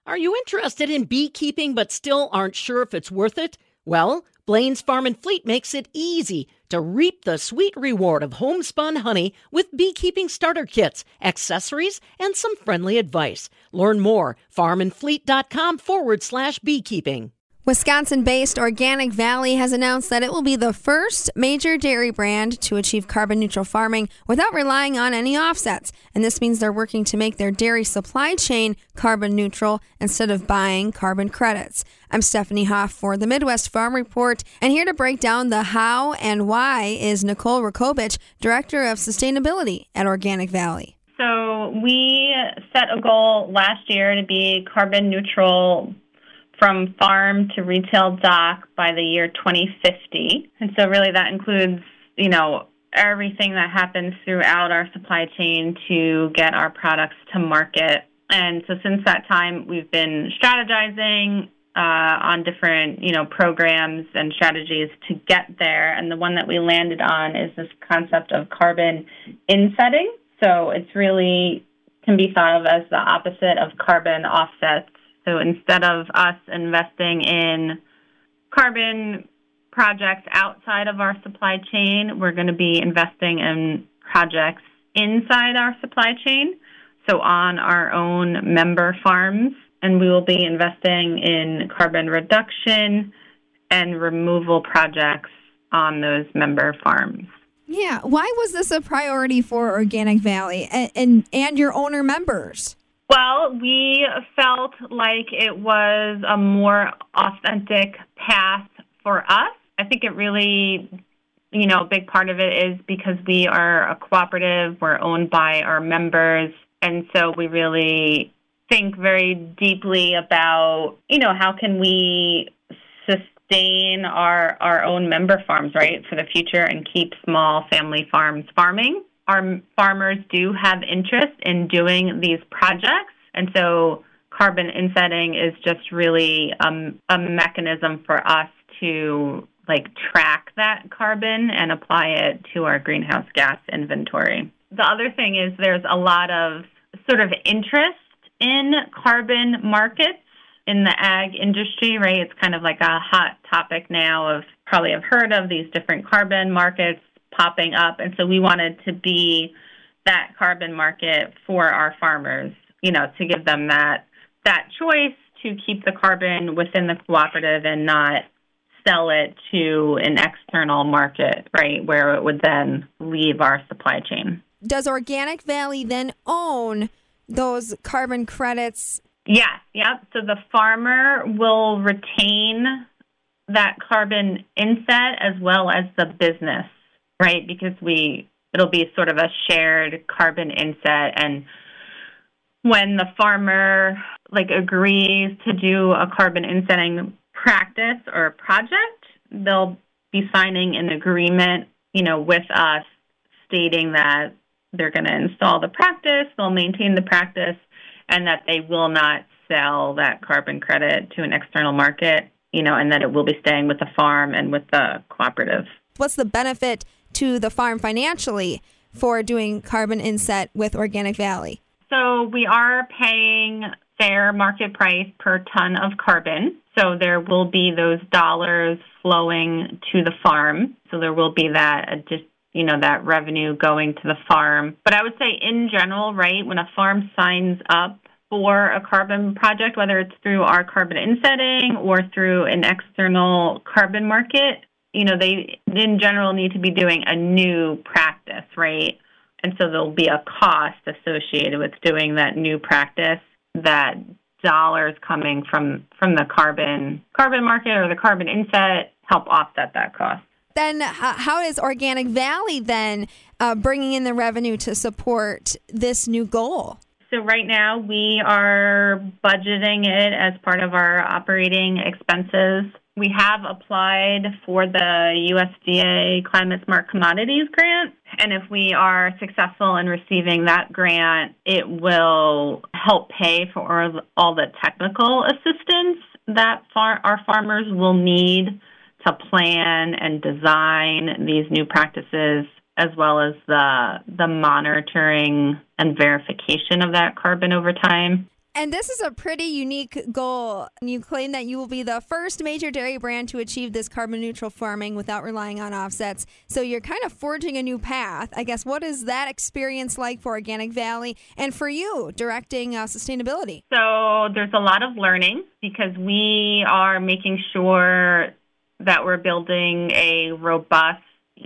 Are you interested in beekeeping but still aren't sure if it's worth it? Well, Blaine's Farm and Fleet makes it easy to reap the sweet reward of homespun honey with beekeeping starter kits, accessories, and some friendly advice. Learn more, farmandfleet.com/beekeeping. Wisconsin-based Organic Valley has announced that it will be the first major dairy brand to achieve carbon-neutral farming without relying on any offsets. And this means they're working to make their dairy supply chain carbon-neutral instead of buying carbon credits. I'm Stephanie Hoff for the Midwest Farm Report, and here to break down the how and why is Nicole Rakowicz, Director of Sustainability at Organic Valley. So we set a goal last year to be carbon neutral from farm to retail dock by the year 2050. And so really that includes, everything that happens throughout our supply chain to get our products to market. And so since that time, we've been strategizing on different, programs and strategies to get there. And the one that we landed on is this concept of carbon insetting. So it's really can be thought of as the opposite of carbon offsets. So instead of us investing in carbon projects outside of our supply chain, we're going to be investing in projects inside our supply chain, so on our own member farms. And we will be investing in carbon reduction and removal projects on those member farms. Yeah. Why was this a priority for Organic Valley and your owner members? Well, we felt like it was a more authentic path for us. I think it really, a big part of it is because we are a cooperative, we're owned by our members, and so we really think very deeply about, how can we sustain our own member farms, right, for the future and keep small family farms farming. Our farmers do have interest in doing these projects, and so carbon insetting is just really a mechanism for us to track that carbon and apply it to our greenhouse gas inventory. The other thing is there's a lot of sort of interest in carbon markets in the ag industry, right? It's kind of like a hot topic now of probably have heard of these different carbon markets popping up. And so we wanted to be that carbon market for our farmers, to give them that choice to keep the carbon within the cooperative and not sell it to an external market, right, where it would then leave our supply chain. Does Organic Valley then own those carbon credits? Yes, yep. So the farmer will retain that carbon inset as well as the business, right? Because it'll be sort of a shared carbon inset, and when the farmer agrees to do a carbon insetting practice or project, they'll be signing an agreement, with us stating that they're going to install the practice, they'll maintain the practice, and that they will not sell that carbon credit to an external market, and that it will be staying with the farm and with the cooperative. What's the benefit to the farm financially for doing carbon inset with Organic Valley? So we are paying fair market price per ton of carbon. So there will be those dollars flowing to the farm. So there will be that that revenue going to the farm. But I would say in general, right, when a farm signs up for a carbon project, whether it's through our carbon insetting or through an external carbon market, they in general need to be doing a new practice, right? And so there'll be a cost associated with doing that new practice, that dollars coming from the carbon market or the carbon inset help offset that cost. Then how is Organic Valley then bringing in the revenue to support this new goal? So right now we are budgeting it as part of our operating expenses. We have applied for the USDA Climate Smart Commodities Grant, and if we are successful in receiving that grant, it will help pay for all the technical assistance that our farmers will need to plan and design these new practices, as well as the monitoring and verification of that carbon over time. And this is a pretty unique goal. You claim that you will be the first major dairy brand to achieve this carbon neutral farming without relying on offsets. So you're kind of forging a new path. I guess, what is that experience like for Organic Valley and for you directing sustainability? So there's a lot of learning because we are making sure that we're building a robust,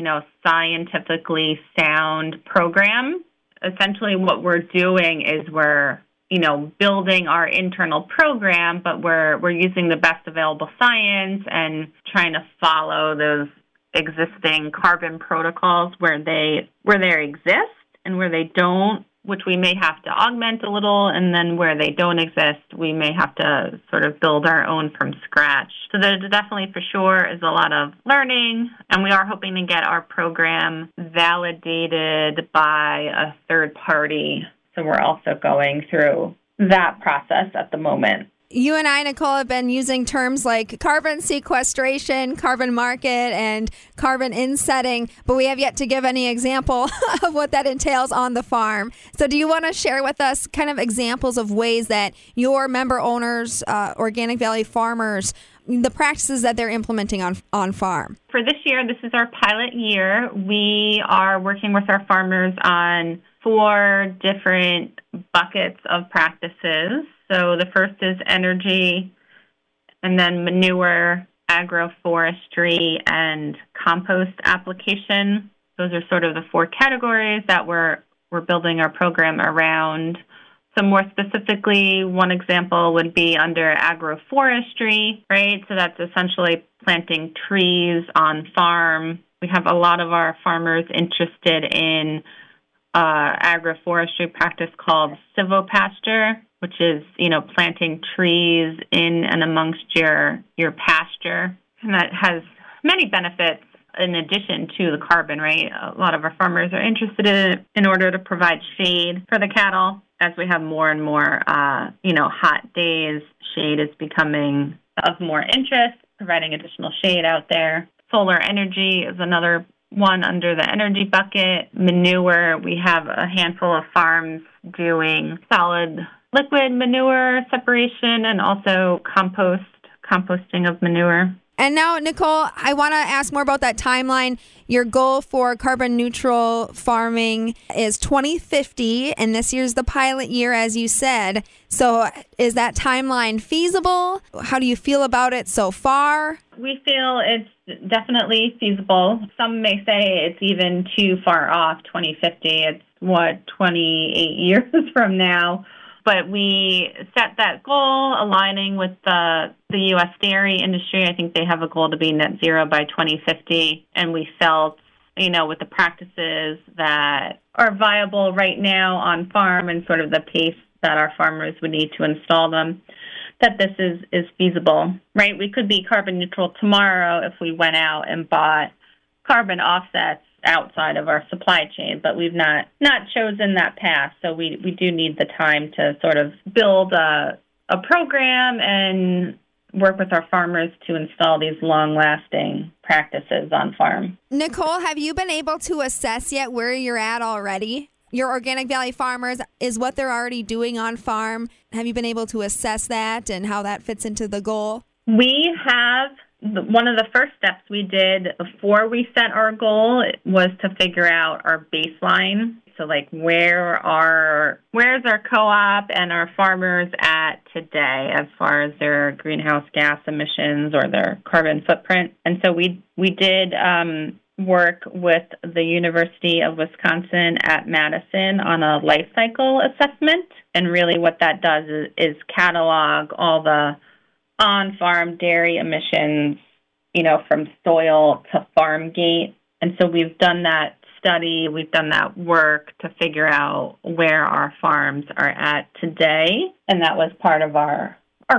scientifically sound program. Essentially what we're doing is we're building our internal program, but we're using the best available science and trying to follow those existing carbon protocols where they exist and where they don't, which we may have to augment a little, and then where they don't exist, we may have to sort of build our own from scratch. So there definitely for sure is a lot of learning, and we are hoping to get our program validated by a third party. So we're also going through that process at the moment. You and I, Nicole, have been using terms like carbon sequestration, carbon market, and carbon insetting, but we have yet to give any example of what that entails on the farm. So do you want to share with us kind of examples of ways that your member owners, Organic Valley farmers, the practices that they're implementing on farm? For this year, this is our pilot year. We are working with our farmers on 4 different buckets of practices. So the first is energy, and then manure, agroforestry, and compost application. Those are sort of the 4 categories that we're building our program around. So more specifically, one example would be under agroforestry, right? So that's essentially planting trees on farm. We have a lot of our farmers interested in agroforestry practice called silvopasture, which is, planting trees in and amongst your pasture. And that has many benefits in addition to the carbon, right? A lot of our farmers are interested in order to provide shade for the cattle. As we have more and more, hot days, shade is becoming of more interest, providing additional shade out there. Solar energy is another one under the energy bucket. Manure, we have a handful of farms doing solid liquid manure separation and also composting of manure. And now, Nicole, I want to ask more about that timeline. Your goal for carbon neutral farming is 2050, and this year's the pilot year, as you said. So is that timeline feasible? How do you feel about it so far? We feel it's definitely feasible. Some may say it's even too far off, 2050. It's, 28 years from now. But we set that goal aligning with the U.S. dairy industry. I think they have a goal to be net zero by 2050. And we felt, with the practices that are viable right now on farm and sort of the pace that our farmers would need to install them, that this is feasible, right? We could be carbon neutral tomorrow if we went out and bought carbon offsets outside of our supply chain, but we've not chosen that path. So we do need the time to sort of build a program and work with our farmers to install these long-lasting practices on farm. Nicole, have you been able to assess yet where you're at already? Your Organic Valley farmers, is what they're already doing on farm. Have you been able to assess that and how that fits into the goal? We have. One of the first steps we did before we set our goal was to figure out our baseline. So where's our co-op and our farmers at today as far as their greenhouse gas emissions or their carbon footprint? And so we did work with the University of Wisconsin at Madison on a life cycle assessment. And really what that does is catalog all the on-farm dairy emissions, from soil to farm gate. And so we've done that study, we've done that work to figure out where our farms are at today. And that was part of our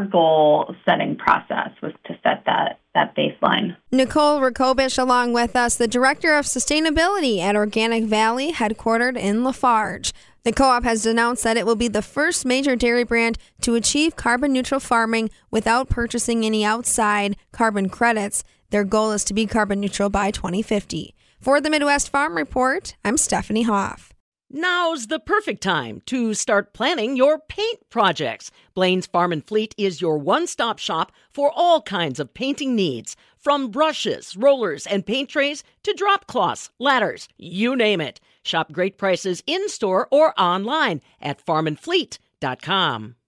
goal setting process, was to set that baseline. Nicole Rakobish along with us, the Director of Sustainability at Organic Valley, headquartered in Lafarge. The co-op has announced that it will be the first major dairy brand to achieve carbon neutral farming without purchasing any outside carbon credits. Their goal is to be carbon neutral by 2050. For the Midwest Farm Report, I'm Stephanie Hoff. Now's the perfect time to start planning your paint projects. Blaine's Farm and Fleet is your one-stop shop for all kinds of painting needs. From brushes, rollers, and paint trays to drop cloths, ladders, you name it. Shop great prices in-store or online at farmandfleet.com.